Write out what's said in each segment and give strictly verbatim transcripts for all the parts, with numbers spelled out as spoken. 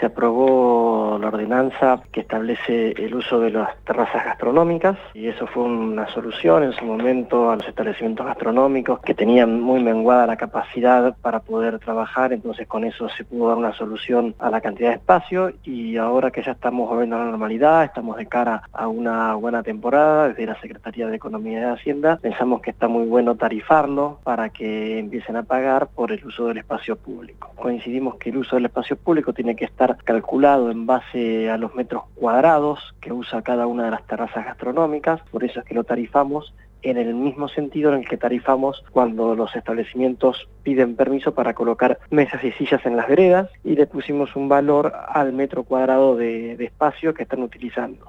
Se aprobó la ordenanza que establece el uso de las terrazas gastronómicas y eso fue una solución en su momento a los establecimientos gastronómicos que tenían muy menguada la capacidad para poder trabajar, entonces con eso se pudo dar una solución a la cantidad de espacio y ahora que ya estamos volviendo a la normalidad, estamos de cara a una buena temporada desde la Secretaría de Economía y de Hacienda, pensamos que está muy bueno tarifarlo para que empiecen a pagar por el uso del espacio público. Coincidimos que el uso del espacio público tiene que estar calculado en base a los metros cuadrados que usa cada una de las terrazas gastronómicas, por eso es que lo tarifamos en el mismo sentido en el que tarifamos cuando los establecimientos piden permiso para colocar mesas y sillas en las veredas y le pusimos un valor al metro cuadrado de, de espacio que están utilizando.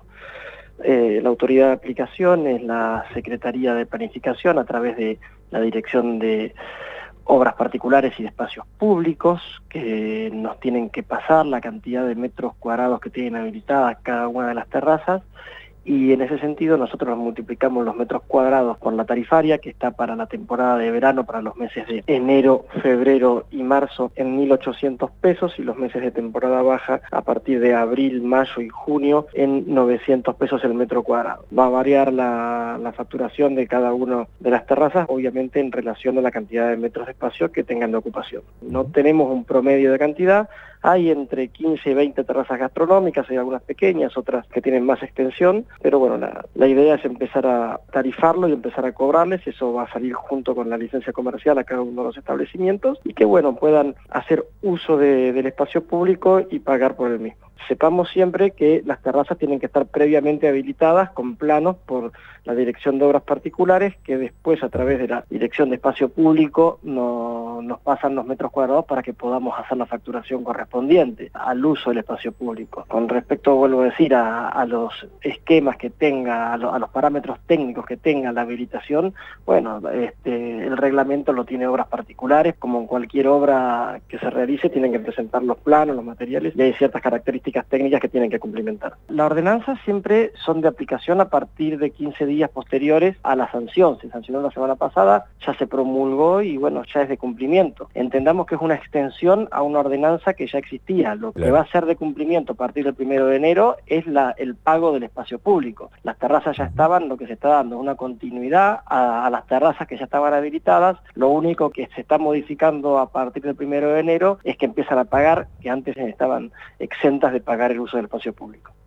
Eh, la autoridad de aplicación es la Secretaría de Planificación a través de la Dirección de Obras Particulares y de Espacios Públicos, que nos tienen que pasar la cantidad de metros cuadrados que tienen habilitadas cada una de las terrazas, y en ese sentido nosotros multiplicamos los metros cuadrados por la tarifaria, que está para la temporada de verano, para los meses de enero, febrero y marzo en mil ochocientos pesos, y los meses de temporada baja a partir de abril, mayo y junio en novecientos pesos el metro cuadrado. Va a variar la, la facturación de cada una de las terrazas, obviamente en relación a la cantidad de metros de espacio que tengan de ocupación. No tenemos un promedio de cantidad, hay entre quince y veinte terrazas gastronómicas, hay algunas pequeñas, otras que tienen más extensión, pero bueno, la, la idea es empezar a tarifarlo y empezar a cobrarles, eso va a salir junto con la licencia comercial a cada uno de los establecimientos, y que bueno, puedan hacer uso de, del espacio público y pagar por el mismo. Sepamos siempre que las terrazas tienen que estar previamente habilitadas con planos por la Dirección de Obras Particulares, que después a través de la Dirección de Espacio Público no, nos pasan los metros cuadrados para que podamos hacer la facturación correspondiente al uso del espacio público. Con respecto, vuelvo a decir, a, a los esquemas que tenga, a, lo, a los parámetros técnicos que tenga la habilitación, bueno, este, el reglamento lo tiene Obras Particulares, como en cualquier obra que se realice tienen que presentar los planos, los materiales, y hay ciertas características técnicas que tienen que cumplimentar. Las ordenanzas siempre son de aplicación a partir de quince días posteriores a la sanción. Se sancionó la semana pasada, ya se promulgó y bueno, ya es de cumplimiento. Entendamos que es una extensión a una ordenanza que ya existía. Lo Claro. que va a ser de cumplimiento a partir del primero de enero es la, el pago del espacio público. Las terrazas ya estaban, lo que se está dando es una continuidad a, a las terrazas que ya estaban habilitadas. Lo único que se está modificando a partir del primero de enero es que empiezan a pagar, que antes estaban exentas de pagar el uso del espacio público.